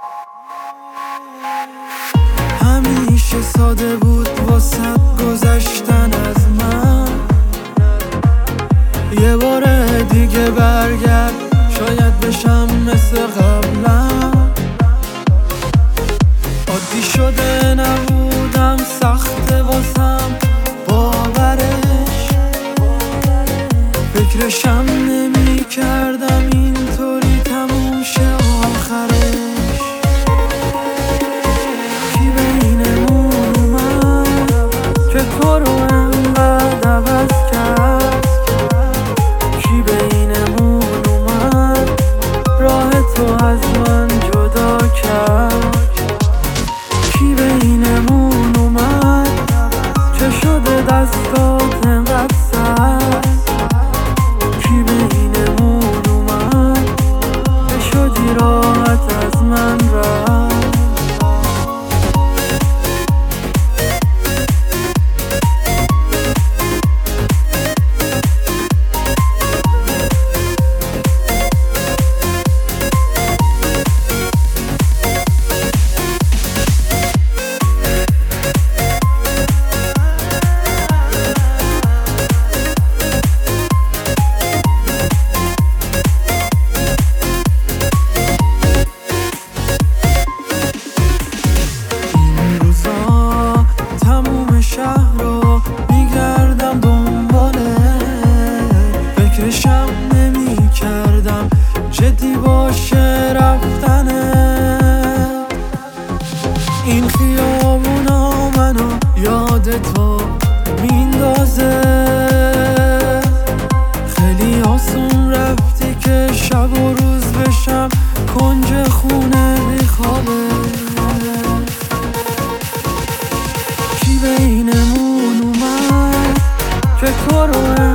همیشه ساده بود واسه گذشتن از من، یه بار دیگه برگرد شاید بشم مثل قبلا. عادی شده نبودم، سخته واسم باورش، فکرشم نمی کردم اینطوری تموم شه آخرش. کی بینمون اومد که تو رو انقدر عوض کرد؟ کی بینمون اومد راه تو از من جدا کرد؟ کی بینمون اومد چه شده دستات انقدر سرد؟ کی بینمون اومد که شدی راحت از من رفت؟ شهر رو میگردم دنباله، فکرشم نمی کردم جدی باشه رفتنه. این خیابونا منو یاد تو میندازه، خیلی آسون رفتی که شب و روز بشم کنج خونه بیخوابه. کی بینمون اومد که تو رو